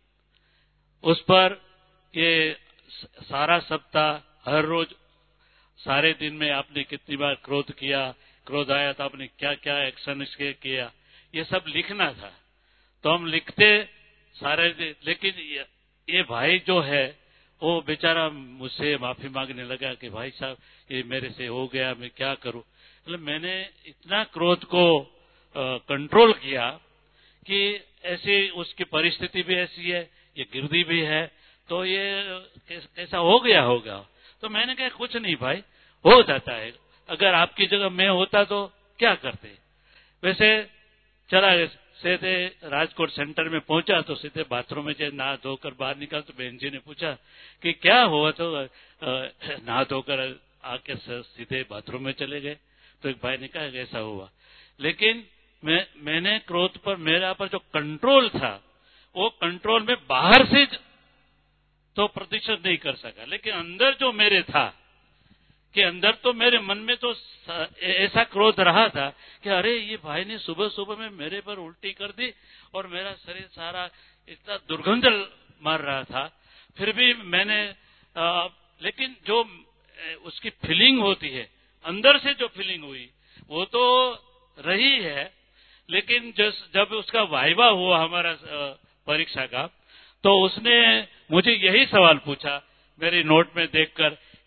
उस पर ये सारा सप्ताह हर रोज सारे दिन में आपने कितनी बार क्रोध किया, क्रोध आया तो आपने क्या क्या एक्शन इसके किया, ये सब लिखना था। तो हम लिखते सारे, लेकिन ये, ये भाई जो है वो बेचारा मुझसे माफी मांगने लगा कि भाई साहब ये मेरे से हो गया, मैं क्या करूं। मतलब मैंने इतना क्रोध को कंट्रोल किया कि ऐसी उसकी परिस्थिति भी ऐसी है, ये गिरदी भी है, तो ये कैसा हो गया होगा। तो मैंने कहा कुछ नहीं भाई, हो जाता है, अगर आपकी जगह मैं होता तो क्या करते। वैसे चला सीधे राजकोट सेंटर में पहुंचा तो सीधे बाथरूम में जब नहा धोकर बाहर निकला तो बहन जी ने पूछा कि क्या हुआ, तो नहा धोकर आके सीधे बाथरूम में चले गए। तो एक भाई ने कहा ऐसा हुआ, लेकिन मैं मैंने क्रोध पर मेरा पर जो कंट्रोल था वो कंट्रोल में बाहर से तो प्रतिशत नहीं कर सका, लेकिन अंदर जो मेरे था कि अंदर तो मेरे मन में तो ऐसा क्रोध रहा था कि अरे ये भाई ने सुबह सुबह में मेरे पर उल्टी कर दी और मेरा शरीर सारा इतना दुर्गंध मार रहा था। फिर भी मैंने आ, लेकिन जो उसकी फीलिंग होती है, अंदर से जो फीलिंग हुई वो तो रही है, लेकिन जब उसका वाइवा हुआ हमारा परीक्षा का, तो उसने मुझे यही सवाल पूछा मेरी नोट में देखकर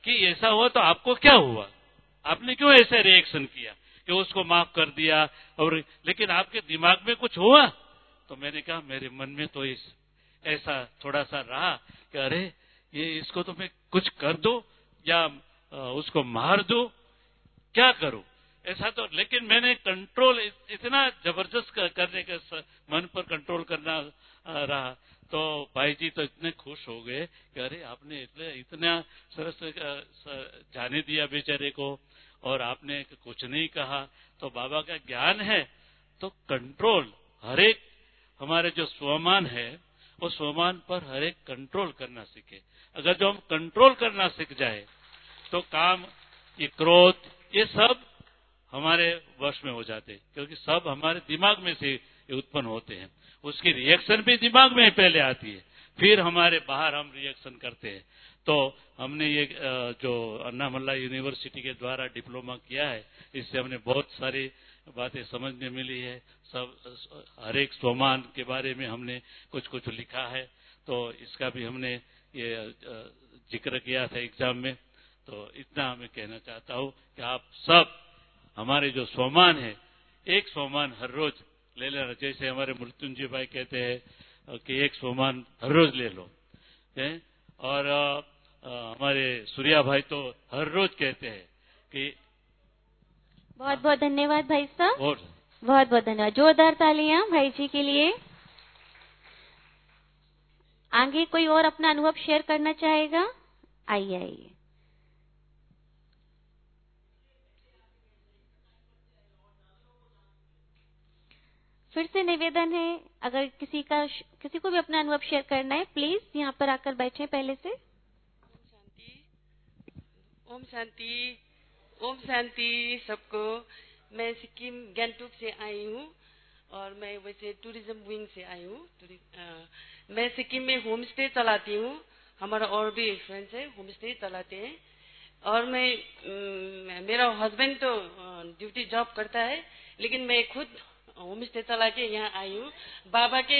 कि ऐसा हुआ तो आपको क्या हुआ, आपने क्यों ऐसा रिएक्शन किया कि उसको माफ कर दिया, और लेकिन आपके दिमाग में कुछ हुआ? तो मैंने कहा मेरे मन में तो इस ऐसा थोड़ा सा रहा कि अरे ये इसको तो मैं कुछ कर दूं या उसको मार दूं, क्या करूं ऐसा। तो लेकिन मैंने कंट्रोल इतना जबरदस्त करने के मन पर कंट्रोल करना रहा, तो भाई जी तो इतने खुश हो गए कि अरे आपने इतने इतना सरस जाने दिया बेचारे को और आपने कुछ नहीं कहा। तो बाबा का ज्ञान है तो कंट्रोल, हर एक हमारे जो स्वमान है वो स्वमान पर हर एक कंट्रोल करना सीखे। अगर जो हम कंट्रोल करना सीख जाए तो काम, ये क्रोध, ये सब हमारे वश में हो जाते, क्योंकि सब हमारे दिमाग में से उत्पन्न होते हैं। उसकी रिएक्शन भी दिमाग में पहले आती है, फिर हमारे बाहर हम रिएक्शन करते हैं। तो हमने ये जो अन्नामल्ला यूनिवर्सिटी के द्वारा डिप्लोमा किया है, इससे हमने बहुत सारी बातें समझने मिली है। सब हर एक स्वमान के बारे में हमने कुछ कुछ लिखा है, तो इसका भी हमने ये जिक्र किया था एग्जाम में। तो इतना मैं कहना चाहता हूँ कि आप सब हमारे जो स्वमान है, एक स्वमान हर रोज ले लेना। जैसे हमारे मृत्युंजय भाई कहते हैं कि एक स्वमान हर रोज ले लो, है? और आ, आ, हमारे सूर्या भाई तो हर रोज कहते हैं कि
बहुत बहुत धन्यवाद भाई साहब,
और
बहुत बहुत धन्यवाद। जोरदार तालियां भाई जी के लिए। आगे कोई और अपना अनुभव शेयर करना चाहेगा? आइए आइए। फिर से निवेदन है, अगर किसी का किसी को भी अपना अनुभव शेयर करना है, प्लीज यहाँ पर आकर बैठे पहले से।
ओम शांति, ओम शांति सबको। मैं सिक्किम गैंगटोक से आई हूँ और मैं वैसे टूरिज्म विंग से आई हूँ। मैं सिक्किम में होम स्टे चलाती हूँ, हमारा और भी फ्रेंड्स है होम स्टे चलाते हैं। और मैं मेरा हस्बैंड तो ड्यूटी जॉब करता है, लेकिन मैं खुद होम स्टे चला के यहाँ आई हूँ। बाबा के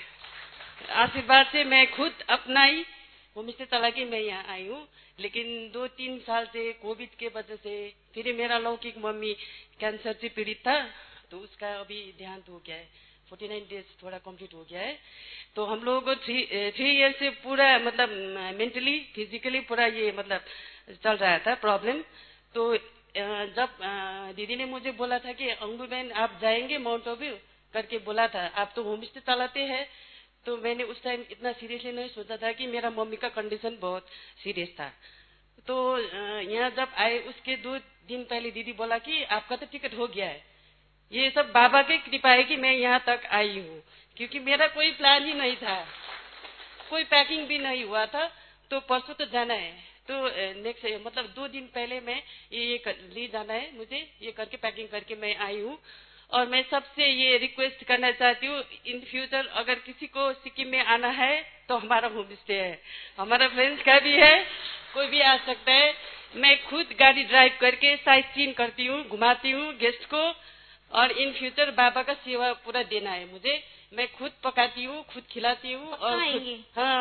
आशीर्वाद से मैं खुद अपना ही होम स्टे चला के मैं यहाँ आई हूँ। लेकिन दो तीन साल से कोविड के वजह से फिर मेरा लौकिक मम्मी कैंसर से पीड़ित था, तो उसका अभी देहांत हो गया है। उनचास डेज थोड़ा कंप्लीट हो गया है। तो हम लोगों को थ्री थ्री ईयर से पूरा मतलब मेंटली फिजिकली पूरा ये मतलब चल रहा था प्रॉब्लम। तो जब दीदी ने मुझे बोला था कि अंगू बहन आप जाएंगे माउंट आबू करके बोला था, आप तो होम स्टे चलाते हैं। तो मैंने उस टाइम इतना सीरियसली नहीं सोचा था कि मेरा मम्मी का कंडीशन बहुत सीरियस था। तो यहाँ जब आए उसके दो दिन पहले दीदी बोला कि आपका तो टिकट हो गया है। ये सब बाबा की कृपा है कि मैं यहाँ तक आई हूँ, क्योंकि मेरा कोई प्लान ही नहीं था, कोई पैकिंग भी नहीं हुआ था। तो परसों तो जाना है, तो नेक्स्ट मतलब दो दिन पहले मैं ये ये कर, ले जाना है मुझे, ये करके पैकिंग करके मैं आई हूँ। और मैं सबसे ये रिक्वेस्ट करना चाहती हूँ, इन फ्यूचर अगर किसी को सिक्किम में आना है तो हमारा होम स्टे है, हमारा फ्रेंड्स का भी है, कोई भी आ सकता है। मैं खुद गाड़ी ड्राइव करके साइट सीन करती हूँ, घुमाती हूँ गेस्ट को। और इन फ्यूचर बाबा का सेवा पूरा देना है मुझे। मैं खुद पकाती हूँ, खुद खिलाती हूँ। और
आएंगे
हाँ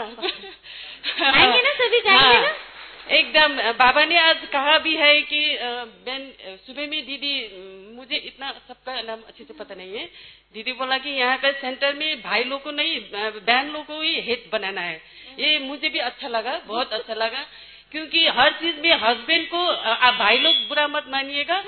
आएंगे ना, सभी जाएंगे ना
एकदम। बाबा ने आज कहा भी है कि बहन सुबह में दीदी, मुझे इतना सबका नाम अच्छे से पता नहीं है, दीदी बोला कि यहाँ का सेंटर में भाई लोग को नहीं बहन लोग को ही हेड बनाना है। ये मुझे भी अच्छा लगा, बहुत अच्छा लगा, क्योंकि हर चीज में हस्बैंड को आप भाई लोग बुरा मत मानिएगा।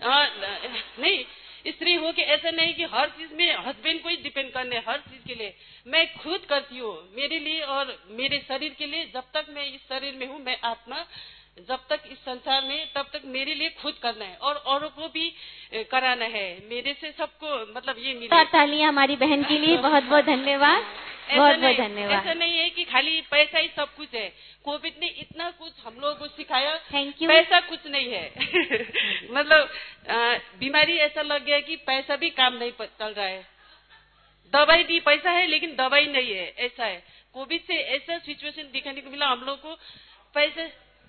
नहीं, स्त्री हो के ऐसा नहीं कि हर चीज में हस्बैंड को ही डिपेंड करने, हर चीज के लिए मैं खुद करती हूँ, मेरे लिए और मेरे शरीर के लिए। जब तक मैं इस शरीर में हूँ, मैं आत्मा, जब तक इस संसार में, तब तक मेरे लिए खुद करना है और औरों को भी कराना है। मेरे से सबको मतलब ये मिले।
तालियां हमारी बहन के लिए, बहुत बहुत धन्यवाद, बहुत बहुत धन्यवाद।
ऐसा नहीं है कि खाली पैसा ही सब कुछ है। कोविड ने इतना कुछ हम लोगों को सिखाया,
थैंक यू।
पैसा कुछ नहीं है मतलब बीमारी ऐसा लग गया कि पैसा भी काम नहीं चल रहा है। दवाई भी पैसा है लेकिन दवाई नहीं है, ऐसा है। कोविड से ऐसा सिचुएशन दिखाने को मिला हम लोग को। पैसे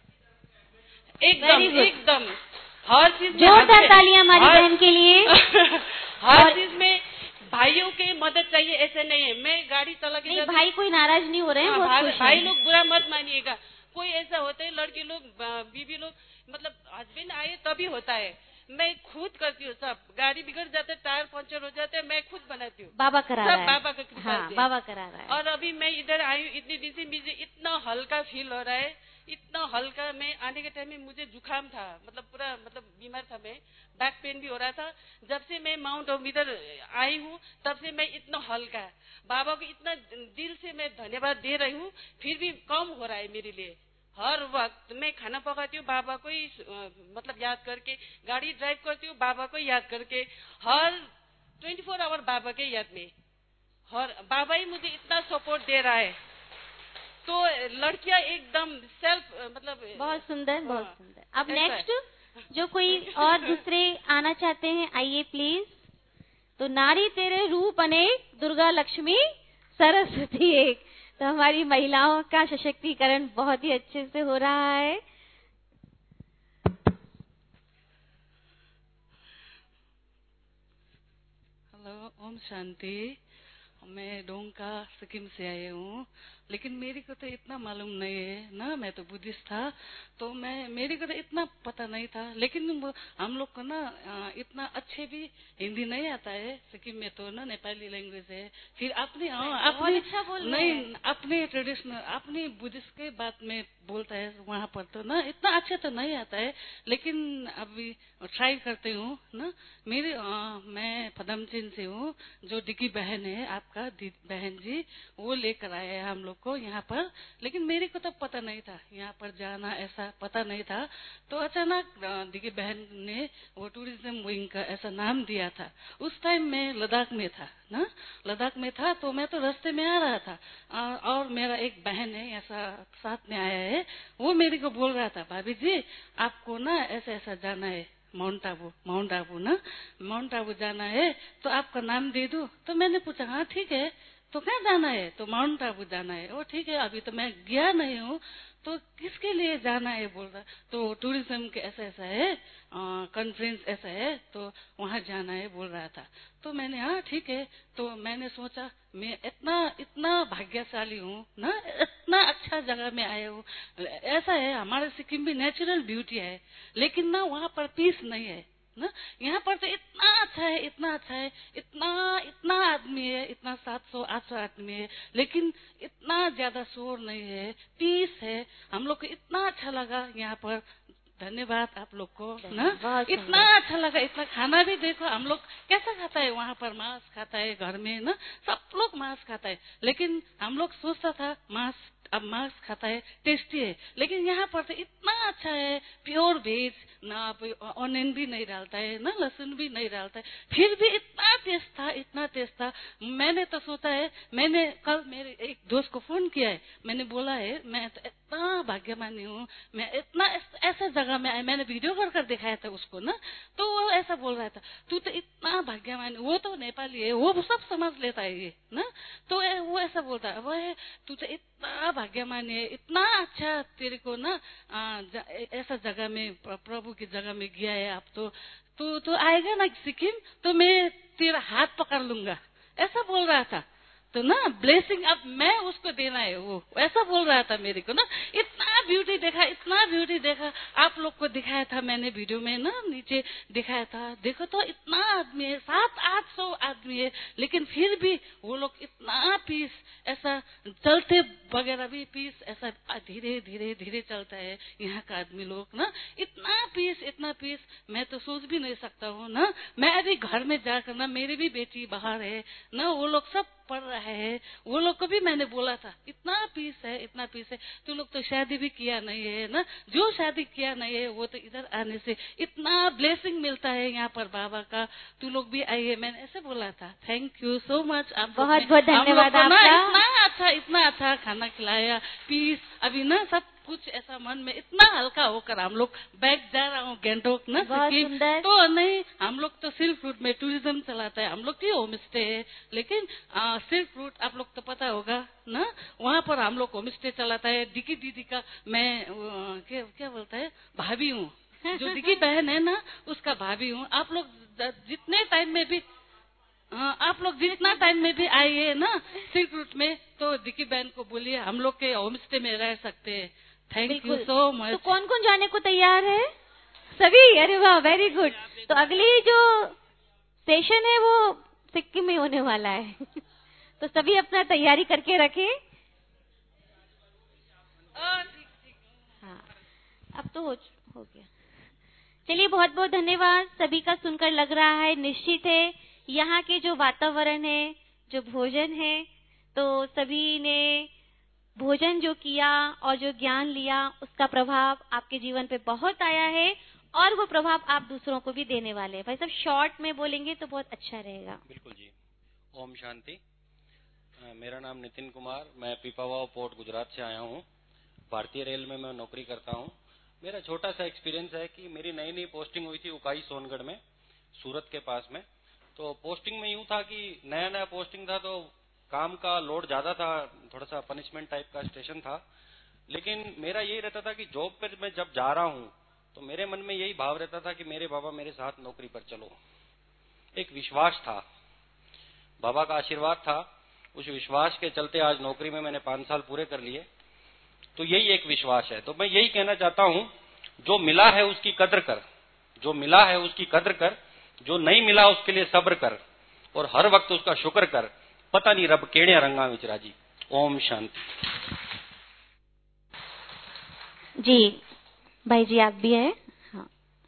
एकदम एकदम हर चीज में।
जोरदार तालियां हमारी बहन के लिए।
हर चीज में भाइयों के मदद चाहिए, ऐसा नहीं है। मैं गाड़ी चला के
नहीं, भाई कोई नाराज नहीं हो रहे हैं,
हाँ,
बहुत
भाई,
खुश
भाई
हैं।
लोग बुरा मत मानिएगा। कोई ऐसा होता है लड़के लोग बीवी लोग मतलब हस्बैंड आए तभी होता है। मैं खुद करती हूँ सब। गाड़ी बिगड़ जाते, टायर पंचर हो जाते, मैं खुद बनाती हूँ।
बाबा करा रहा है।
बाबा का कृपा
हाँ, बाबा करा रहा है।
और अभी मैं इधर आई हूँ इतनी दिन से, मुझे इतना हल्का फील हो रहा है, इतना हल्का। मैं आने के टाइम में मुझे जुकाम था, मतलब पूरा मतलब बीमार था मैं, बैक पेन भी हो रहा था। जब से मैं माउंट आबू इधर आई हूँ तब से मैं इतना हल्का। बाबा को इतना दिल से मैं धन्यवाद दे रही हूँ, फिर भी कम हो रहा है मेरे लिए। हर वक्त मैं खाना पकाती हूँ बाबा को ही मतलब याद करके, गाड़ी ड्राइव करती हूँ बाबा को याद करके, हर ट्वेंटी फोर आवर बाबा के याद में। हर बाबा ही मुझे इतना सपोर्ट दे रहा है। तो लड़कियां एकदम सेल्फ मतलब
बहुत सुंदर, बहुत सुंदर। अब नेक्स्ट जो कोई और दूसरे आना चाहते हैं, आइए प्लीज। तो नारी तेरे रूप अनेक, दुर्गा लक्ष्मी सरस्वती एक। तो हमारी महिलाओं का सशक्तिकरण बहुत ही अच्छे से हो रहा है।
हेलो, ओम शांति। मैं डोंका सिक्किम से आई हूँ, लेकिन मेरी को तो इतना मालूम नहीं है ना, मैं तो बुद्धिस्ट था, तो मैं मेरी को तो इतना पता नहीं था। लेकिन हम लोग को ना इतना अच्छे भी हिंदी नहीं आता है सिक्किम में, तो ना नेपाली लैंग्वेज है। फिर अपनी अपनी
अच्छा बोल
नहीं अपने ट्रेडिशनल अपनी बुद्धिस्ट के बात में बोलता है वहाँ पर, तो ना इतना अच्छे तो नहीं आता है, लेकिन अभी ट्राई करती हूँ ना। मेरी आ, मैं पदमचिन से हूँ, जो डिकी बहन है आपका बहन जी, वो लेकर आए हैं हम लोग को यहाँ पर। लेकिन मेरे को तो पता नहीं था यहाँ पर जाना, ऐसा पता नहीं था। तो अचानक डिकी बहन ने वो टूरिज्म विंग का ऐसा नाम दिया था। उस टाइम मैं लद्दाख में था ना, लद्दाख में था, तो मैं तो रास्ते में आ रहा था, आ, और मेरा एक बहन है ऐसा साथ में आया है, वो मेरे को बोल रहा था, भाभी जी आपको ना ऐसा ऐसा जाना है माउंट आबू, माउंट आबू ना माउंट आबू जाना है, तो आपका नाम दे दो। तो मैंने पूछा हाँ ठीक है, तो क्या जाना है? तो माउंट आबू जाना है। वो ठीक है, अभी तो मैं गया नहीं हूँ, तो किसके लिए जाना है बोल रहा। तो टूरिज्म के ऐसा ऐसा है, कॉन्फ्रेंस ऐसा है, तो वहाँ जाना है बोल रहा था। तो मैंने हाँ ठीक है। तो मैंने सोचा मैं इतना इतना भाग्यशाली हूँ ना, इतना अच्छा जगह में आया हूँ। ऐसा है हमारे सिक्किम भी नेचुरल ब्यूटी है, लेकिन ना वहाँ पर पीस नहीं है ना। यहाँ पर तो इतना अच्छा है, इतना अच्छा है, इतना इतना आदमी है, इतना सात सौ आठ सौ आदमी है, लेकिन इतना ज्यादा शोर नहीं है, पीस है। हम लोग को इतना अच्छा लगा यहाँ पर। धन्यवाद आप लोग को ना, इतना अच्छा लगा। इतना खाना भी देखो हम लोग कैसा खाता है, वहाँ पर मांस खाता है, घर में ना सब लोग मांस खाता है, लेकिन हम लोग सोचता था मांस अब मांस खाता है टेस्टी है, लेकिन यहाँ पर तो इतना अच्छा है, प्योर वेज ना, ऑनियन भी नहीं डालता है ना, लहसुन भी नहीं डालता है, फिर भी इतना टेस्ट था, इतना टेस्ट था। मैंने तो सोचा है, मैंने कल मेरे एक दोस्त को फोन किया है, मैंने बोला है मैं तो इतना भाग्यमानी हूँ, मैं इतना ऐसा जगह में आया, मैंने वीडियो कर कर दिखाया था उसको ना, तो वो ऐसा बोल रहा था तू तो इतना भाग्यमानी, वो तो नेपाली है, वो सब समझ लेता है ये ना, तो वो ऐसा बोलता है, वो है तू तो इतना भाग्यमानी है, इतना अच्छा तेरे को ना ऐसा जगह में प्रभु की जगह में गया है। आप तो तू तो आएगा ना सिक्किम, तो मैं तेरा हाथ पकड़ लूंगा, ऐसा बोल रहा था। तो ना ब्लेसिंग अब मैं उसको देना है, वो ऐसा बोल रहा था मेरे को ना। इतना ब्यूटी देखा, इतना ब्यूटी देखा, आप लोग को दिखाया था मैंने वीडियो में ना, नीचे दिखाया था, देखो तो इतना आदमी है, सात आठ सौ आदमी है, लेकिन फिर भी वो लोग इतना पीस, ऐसा चलते वगैरह भी पीस, ऐसा धीरे धीरे धीरे चलता है यहाँ का आदमी लोग ना, इतना पीस इतना पीस, मैं तो सोच भी नहीं सकता हूँ ना। मैं अभी घर में जाकर ना, मेरी भी बेटी बाहर है ना, वो लोग सब पढ़ रहे हैं, वो लोग को भी मैंने बोला था इतना पीस है, इतना पीस है, तू लोग तो शादी भी किया नहीं है ना, जो शादी किया नहीं है वो तो इधर आने से इतना ब्लेसिंग मिलता है यहाँ पर बाबा का, तू लोग भी आइए, मैंने ऐसे बोला था। थैंक यू सो मच, आप
बहुत बहुत धन्यवाद आपका।
इतना अच्छा इतना अच्छा खाना खिलाया, पीस, अभी ना सब कुछ ऐसा मन में इतना हल्का होकर हम लोग बैग जा रहा हूँ गैंगटोक ना सिक्किम, तो नहीं हम लोग तो सिल्क रूट में टूरिज्म चलाता है, हम लोग की होम स्टे है, लेकिन सिल्क रूट आप लोग तो पता होगा ना, वहाँ पर हम लोग होम स्टे चलाता है। डिकी दीदी का मैं क्या क्या बोलता है भाभी हूँ, जो डिकी बहन है ना उसका भाभी हूँ। आप लोग जितने टाइम में भी हाँ, आप लोग जितना टाइम में भी आइए ना सिल्क रूट में, तो डिकी बहन को बोलिए हम लोग के होम स्टे में रह सकते हैं, थैंक यू
बिल्कुल।
सो
तो
मच।
कौन कौन जाने को तैयार है? सभी? अरे वाह, वेरी गुड। तो अगली जो सेशन है वो सिक्किम में होने वाला है। तो सभी अपना तैयारी करके रखें। हाँ, अब तो हो, हो गया। चलिए, बहुत बहुत धन्यवाद। सभी का सुनकर लग रहा है, निश्चित है यहाँ के जो वातावरण है, जो भोजन है, तो सभी ने भोजन जो किया और जो ज्ञान लिया, उसका प्रभाव आपके जीवन पे बहुत आया है और वो प्रभाव आप दूसरों को भी देने वाले हैं। भाई साहब, शॉर्ट में बोलेंगे तो बहुत अच्छा रहेगा।
बिल्कुल जी। ओम शांति। मेरा नाम नितिन कुमार, मैं पीपावाव पोर्ट गुजरात से आया हूँ। भारतीय रेल में मैं नौकरी करता हूँ। मेरा छोटा सा एक्सपीरियंस है कि मेरी नई नई पोस्टिंग हुई थी उकाई सोनगढ़ में, सूरत के पास में। तो पोस्टिंग में यूं था कि नया नया पोस्टिंग था, तो काम का लोड ज्यादा था, थोड़ा सा पनिशमेंट टाइप का स्टेशन था। लेकिन मेरा यही रहता था कि जॉब पर मैं जब जा रहा हूँ तो मेरे मन में यही भाव रहता था कि मेरे बाबा मेरे साथ नौकरी पर चलो। एक विश्वास था, बाबा का आशीर्वाद था। उस विश्वास के चलते आज नौकरी में मैंने पांच साल पूरे कर लिए। तो यही एक विश्वास है। तो मैं यही कहना चाहता हूं, जो मिला है उसकी कद्र कर, जो मिला है उसकी कद्र कर, जो नहीं मिला उसके लिए सब्र कर और हर वक्त उसका शुक्र कर। पता नहीं रब केड़े रंगा विच राजी। ओम शांति।
जी भाई जी, आप भी है। हाँ।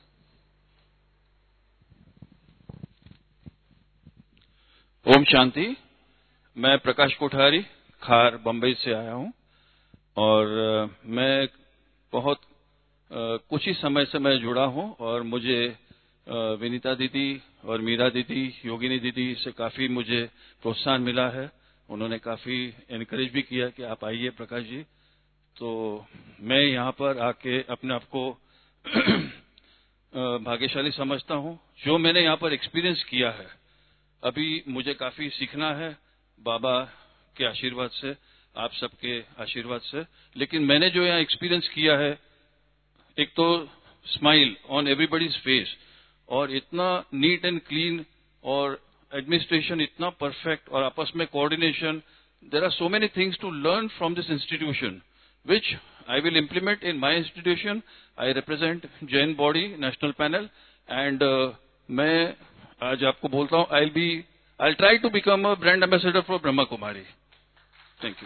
ओम शांति। मैं प्रकाश कोठारी खार बंबई से आया हूं और मैं बहुत कुछ ही समय से मैं जुड़ा हूं और मुझे विनीता दीदी और मीरा दीदी, योगिनी दीदी से काफी मुझे प्रोत्साहन मिला है। उन्होंने काफी एनकरेज भी किया कि आप आइए प्रकाश जी। तो मैं यहाँ पर आके अपने आप को भाग्यशाली समझता हूँ। जो मैंने यहाँ पर एक्सपीरियंस किया है, अभी मुझे काफी सीखना है बाबा के आशीर्वाद से, आप सबके आशीर्वाद से। लेकिन मैंने जो यहाँ एक्सपीरियंस किया है, एक तो स्माइल ऑन एवरीबॉडीज फेस और इतना नीट एंड क्लीन और एडमिनिस्ट्रेशन इतना परफेक्ट और आपस में coordination. There are so many things to learn from this institution which I will implement in my institution. I represent Jain Body National Panel and uh, मैं आज आपको बोलता हूँ, I'll be I'll try to become a brand ambassador for Brahma Kumari. Thank you.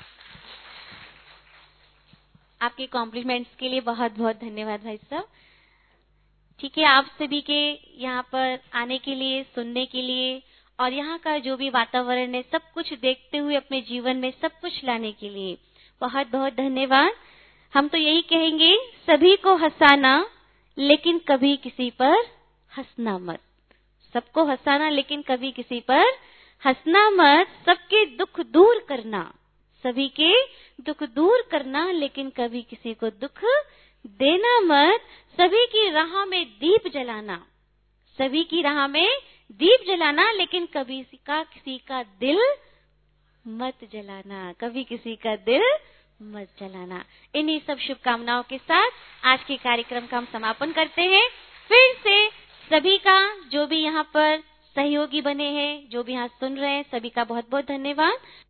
आपके कॉम्प्लीमेंट्स के लिए बहुत बहुत धन्यवाद भाई साहब। ठीक है, आप सभी के यहाँ पर आने के लिए, सुनने के लिए और यहाँ का जो भी वातावरण है, सब कुछ देखते हुए अपने जीवन में सब कुछ लाने के लिए बहुत बहुत धन्यवाद। हम तो यही कहेंगे, सभी को हंसाना लेकिन कभी किसी पर हंसना मत। सबको हंसाना लेकिन कभी किसी पर हंसना मत। सबके दुख दूर करना, सभी के दुख दूर करना लेकिन कभी किसी को दुख देना मत। सभी की राह में दीप जलाना, सभी की राह में दीप जलाना लेकिन कभी का किसी का दिल मत जलाना, कभी किसी का दिल मत जलाना। इन्हीं सब शुभकामनाओं के साथ आज के कार्यक्रम का हम समापन करते हैं। फिर से सभी का, जो भी यहाँ पर सहयोगी बने हैं, जो भी यहाँ सुन रहे हैं, सभी का बहुत बहुत धन्यवाद।